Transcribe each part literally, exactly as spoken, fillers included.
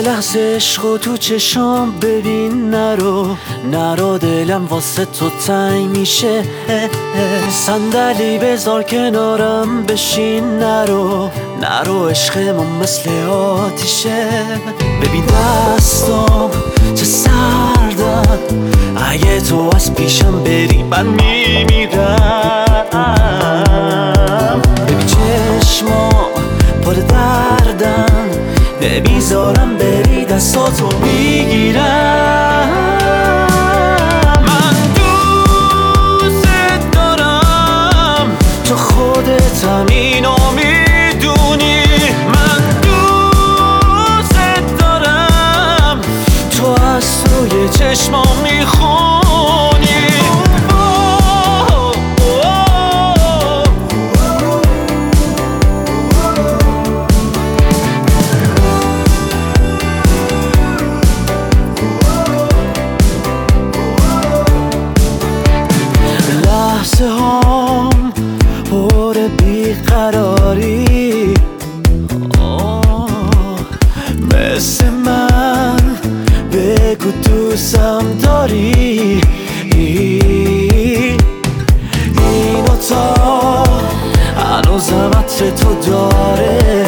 لحظه عشقو تو چشام ببین، نرو نرو دلم واسه تو تنگ میشه. صندلی بذار کنارم بشین، نرو نرو عشقمون مثل آتیشه. ببین دستام چه سردن، اگه تو از پیشم بری من میمیرم. ببین چشمام پر دردن، نمیذارم بری دستاتو میگیرم. من دوست دارم، تو خودت هم اینو میدونی. من دوست دارم، تو از توی چشمام میخونی. لحظه هام پر بیقراری، مثل من بگو دوستم داری. این اتاق هنوزم عطر تو داره،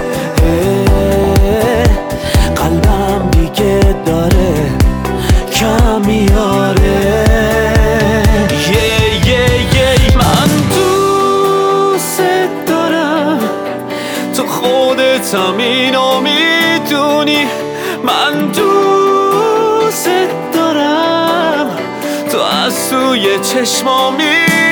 قلبم دیگه داره کم میاره. خودت هم اینو میدونی. من دوست دارم، تو از توی چشمام